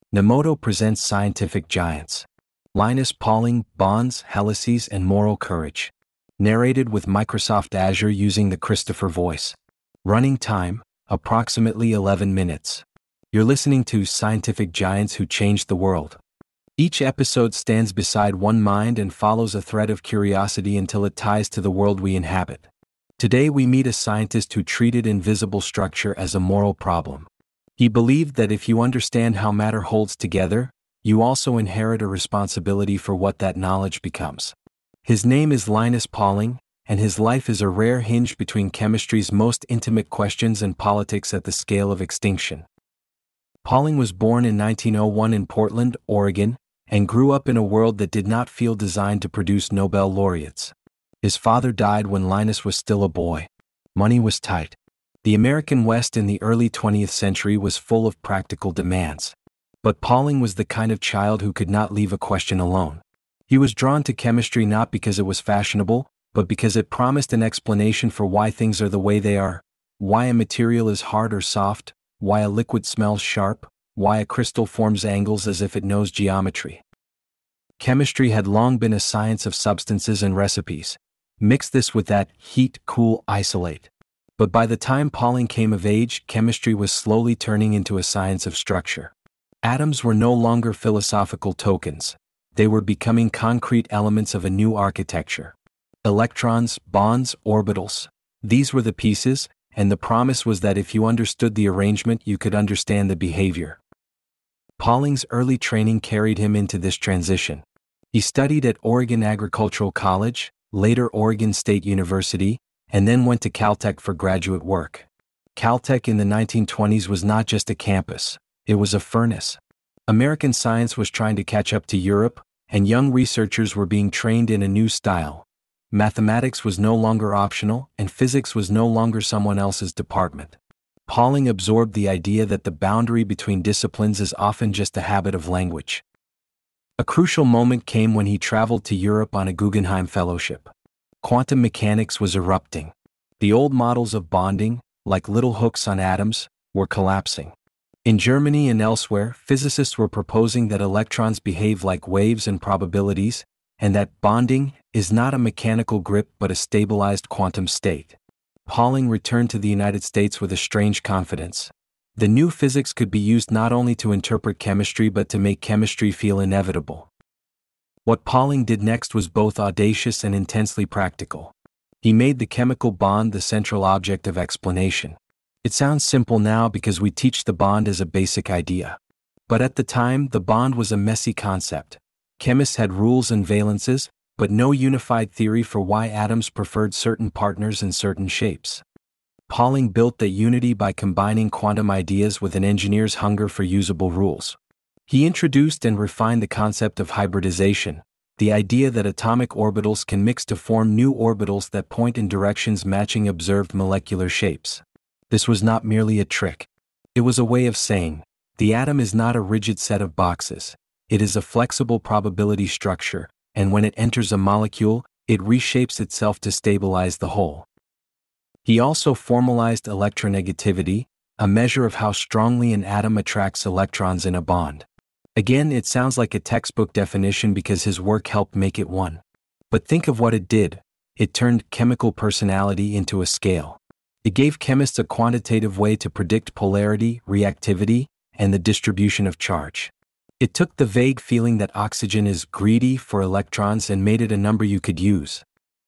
Nemoto presents Scientific Giants. Linus Pauling, Bonds, Helices, and Moral Courage. Narrated with Microsoft Azure using the Christopher voice. Running time, approximately 11 minutes. You're listening to Scientific Giants Who Changed the World. Each episode stands beside one mind and follows a thread of curiosity until it ties to the world we inhabit. Today we meet a scientist who treated invisible structure as a moral problem. He believed that if you understand how matter holds together, you also inherit a responsibility for what that knowledge becomes. His name is Linus Pauling, and his life is a rare hinge between chemistry's most intimate questions and politics at the scale of extinction. Pauling was born in 1901 in Portland, Oregon, and grew up in a world that did not feel designed to produce Nobel laureates. His father died when Linus was still a boy. Money was tight. The American West in the early 20th century was full of practical demands. But Pauling was the kind of child who could not leave a question alone. He was drawn to chemistry not because it was fashionable, but because it promised an explanation for why things are the way they are, why a material is hard or soft, why a liquid smells sharp, why a crystal forms angles as if it knows geometry. Chemistry had long been a science of substances and recipes. Mix this with that, heat, cool, isolate. But by the time Pauling came of age, chemistry was slowly turning into a science of structure. Atoms were no longer philosophical tokens. They were becoming concrete elements of a new architecture. Electrons, bonds, orbitals. These were the pieces, and the promise was that if you understood the arrangement, you could understand the behavior. Pauling's early training carried him into this transition. He studied at Oregon Agricultural College, later Oregon State University, and then went to Caltech for graduate work. Caltech in the 1920s was not just a campus, it was a furnace. American science was trying to catch up to Europe, and young researchers were being trained in a new style. Mathematics was no longer optional, and physics was no longer someone else's department. Pauling absorbed the idea that the boundary between disciplines is often just a habit of language. A crucial moment came when he traveled to Europe on a Guggenheim Fellowship. Quantum mechanics was erupting. The old models of bonding, like little hooks on atoms, were collapsing. In Germany and elsewhere, physicists were proposing that electrons behave like waves and probabilities, and that bonding is not a mechanical grip but a stabilized quantum state. Pauling returned to the United States with a strange confidence. The new physics could be used not only to interpret chemistry but to make chemistry feel inevitable. What Pauling did next was both audacious and intensely practical. He made the chemical bond the central object of explanation. It sounds simple now because we teach the bond as a basic idea. But at the time, the bond was a messy concept. Chemists had rules and valences, but no unified theory for why atoms preferred certain partners and certain shapes. Pauling built that unity by combining quantum ideas with an engineer's hunger for usable rules. He introduced and refined the concept of hybridization, the idea that atomic orbitals can mix to form new orbitals that point in directions matching observed molecular shapes. This was not merely a trick. It was a way of saying, the atom is not a rigid set of boxes. It is a flexible probability structure, and when it enters a molecule, it reshapes itself to stabilize the whole. He also formalized electronegativity, a measure of how strongly an atom attracts electrons in a bond. Again, it sounds like a textbook definition because his work helped make it one. But think of what it did. It turned chemical personality into a scale. It gave chemists a quantitative way to predict polarity, reactivity, and the distribution of charge. It took the vague feeling that oxygen is greedy for electrons and made it a number you could use.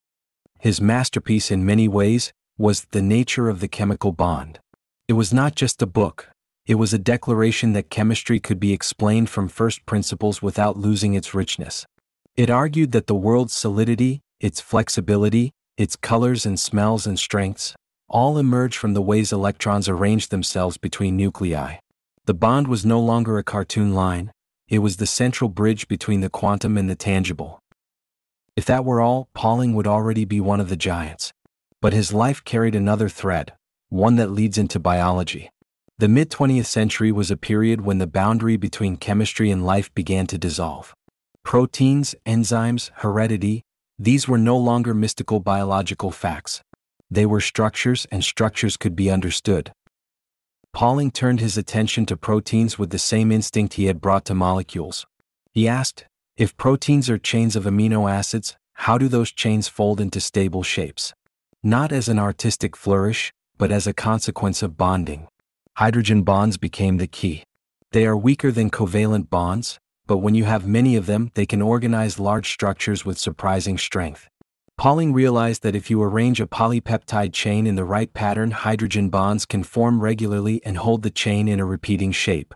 His masterpiece in many ways was The Nature of the Chemical Bond. It was not just a book. It was a declaration that chemistry could be explained from first principles without losing its richness. It argued that the world's solidity, its flexibility, its colors and smells and strengths, all emerge from the ways electrons arrange themselves between nuclei. The bond was no longer a cartoon line, it was the central bridge between the quantum and the tangible. If that were all, Pauling would already be one of the giants. But his life carried another thread, one that leads into biology. The mid-20th century was a period when the boundary between chemistry and life began to dissolve. Proteins, enzymes, heredity, these were no longer mystical biological facts. They were structures, and structures could be understood. Pauling turned his attention to proteins with the same instinct he had brought to molecules. He asked, if proteins are chains of amino acids, how do those chains fold into stable shapes? Not as an artistic flourish, but as a consequence of bonding. Hydrogen bonds became the key. They are weaker than covalent bonds, but when you have many of them, they can organize large structures with surprising strength. Pauling realized that if you arrange a polypeptide chain in the right pattern, hydrogen bonds can form regularly and hold the chain in a repeating shape.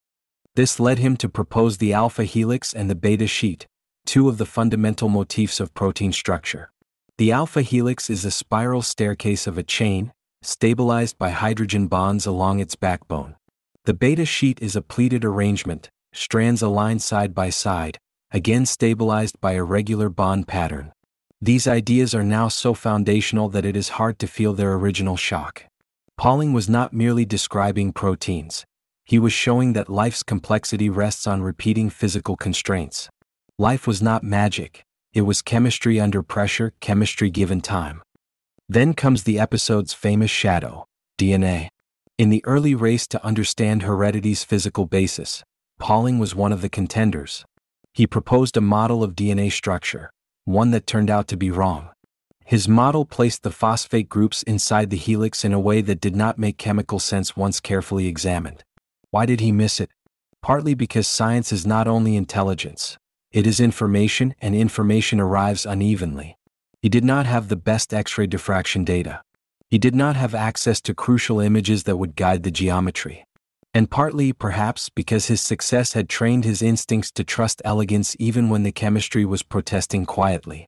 This led him to propose the alpha helix and the beta sheet, two of the fundamental motifs of protein structure. The alpha helix is a spiral staircase of a chain, stabilized by hydrogen bonds along its backbone. The beta sheet is a pleated arrangement, strands aligned side by side, again stabilized by a regular bond pattern. These ideas are now so foundational that it is hard to feel their original shock. Pauling was not merely describing proteins. He was showing that life's complexity rests on repeating physical constraints. Life was not magic. It was chemistry under pressure, chemistry given time. Then comes the episode's famous shadow, DNA. In the early race to understand heredity's physical basis, Pauling was one of the contenders. He proposed a model of DNA structure, one that turned out to be wrong. His model placed the phosphate groups inside the helix in a way that did not make chemical sense once carefully examined. Why did he miss it? Partly because science is not only intelligence, it is information, and information arrives unevenly. He did not have the best X-ray diffraction data. He did not have access to crucial images that would guide the geometry. And partly, perhaps, because his success had trained his instincts to trust elegance even when the chemistry was protesting quietly.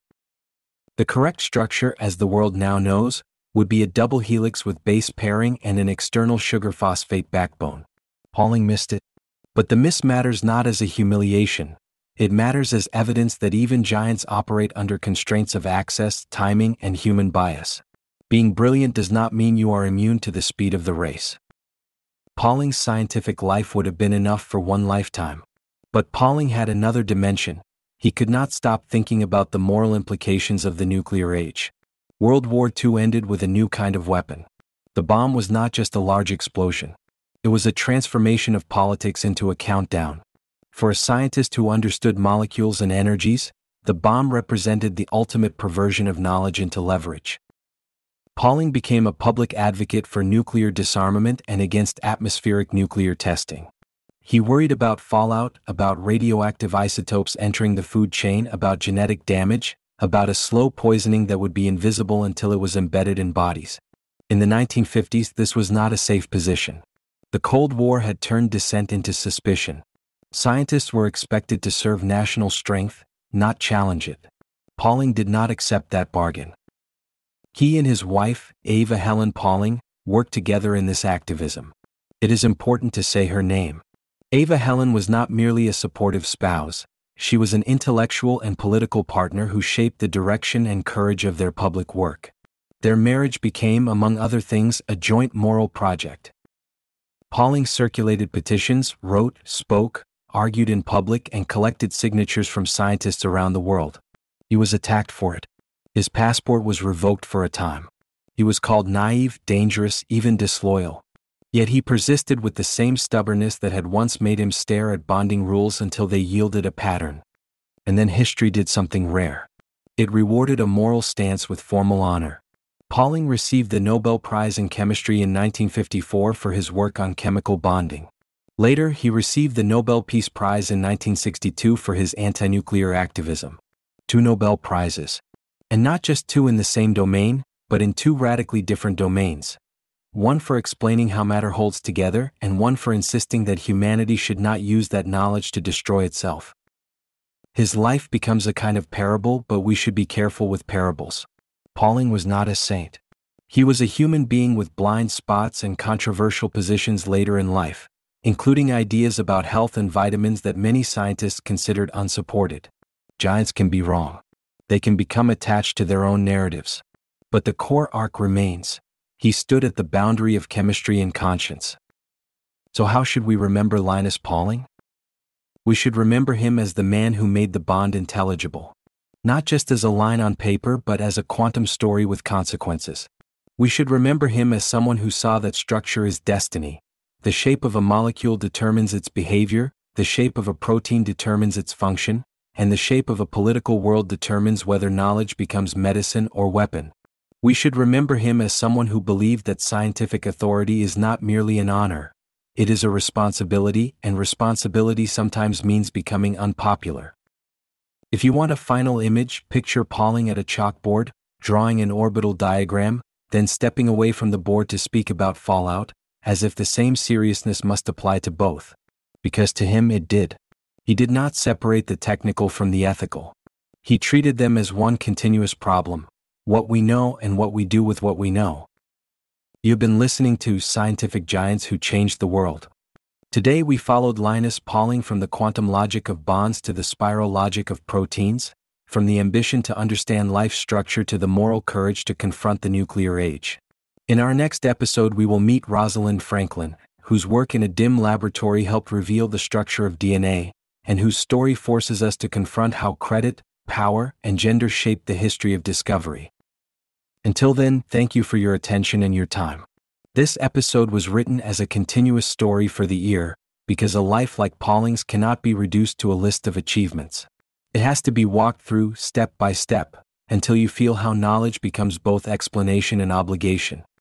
The correct structure, as the world now knows, would be a double helix with base pairing and an external sugar phosphate backbone. Pauling missed it. But the miss matters not as a humiliation. It matters as evidence that even giants operate under constraints of access, timing, and human bias. Being brilliant does not mean you are immune to the speed of the race. Pauling's scientific life would have been enough for one lifetime. But Pauling had another dimension. He could not stop thinking about the moral implications of the nuclear age. World War II ended with a new kind of weapon. The bomb was not just a large explosion. It was a transformation of politics into a countdown. For a scientist who understood molecules and energies, the bomb represented the ultimate perversion of knowledge into leverage. Pauling became a public advocate for nuclear disarmament and against atmospheric nuclear testing. He worried about fallout, about radioactive isotopes entering the food chain, about genetic damage, about a slow poisoning that would be invisible until it was embedded in bodies. In the 1950s, this was not a safe position. The Cold War had turned dissent into suspicion. Scientists were expected to serve national strength, not challenge it. Pauling did not accept that bargain. He and his wife, Eva Helen Pauling, worked together in this activism. It is important to say her name. Eva Helen was not merely a supportive spouse, she was an intellectual and political partner who shaped the direction and courage of their public work. Their marriage became, among other things, a joint moral project. Pauling circulated petitions, wrote, spoke, argued in public, and collected signatures from scientists around the world. He was attacked for it. His passport was revoked for a time. He was called naive, dangerous, even disloyal. Yet he persisted with the same stubbornness that had once made him stare at bonding rules until they yielded a pattern. And then history did something rare. It rewarded a moral stance with formal honor. Pauling received the Nobel Prize in Chemistry in 1954 for his work on chemical bonding. Later, he received the Nobel Peace Prize in 1962 for his anti-nuclear activism. 2 Nobel Prizes. And not just 2 in the same domain, but in 2 radically different domains. One for explaining how matter holds together, and one for insisting that humanity should not use that knowledge to destroy itself. His life becomes a kind of parable, but we should be careful with parables. Pauling was not a saint. He was a human being with blind spots and controversial positions later in life, including ideas about health and vitamins that many scientists considered unsupported. Giants can be wrong. They can become attached to their own narratives. But the core arc remains. He stood at the boundary of chemistry and conscience. So how should we remember Linus Pauling? We should remember him as the man who made the bond intelligible. Not just as a line on paper, but as a quantum story with consequences. We should remember him as someone who saw that structure is destiny, The shape of a molecule determines its behavior, the shape of a protein determines its function, and the shape of a political world determines whether knowledge becomes medicine or weapon. We should remember him as someone who believed that scientific authority is not merely an honor. It is a responsibility, and responsibility sometimes means becoming unpopular. If you want a final image, picture Pauling at a chalkboard, drawing an orbital diagram, then stepping away from the board to speak about fallout, as if the same seriousness must apply to both. Because to him it did. He did not separate the technical from the ethical. He treated them as one continuous problem: what we know and what we do with what we know. You've been listening to Scientific Giants Who Changed the World. Today we followed Linus Pauling from the quantum logic of bonds to the spiral logic of proteins, from the ambition to understand life structure to the moral courage to confront the nuclear age. In our next episode we will meet Rosalind Franklin, whose work in a dim laboratory helped reveal the structure of DNA, and whose story forces us to confront how credit, power, and gender shaped the history of discovery. Until then, thank you for your attention and your time. This episode was written as a continuous story for the ear, because a life like Pauling's cannot be reduced to a list of achievements. It has to be walked through step by step, until you feel how knowledge becomes both explanation and obligation.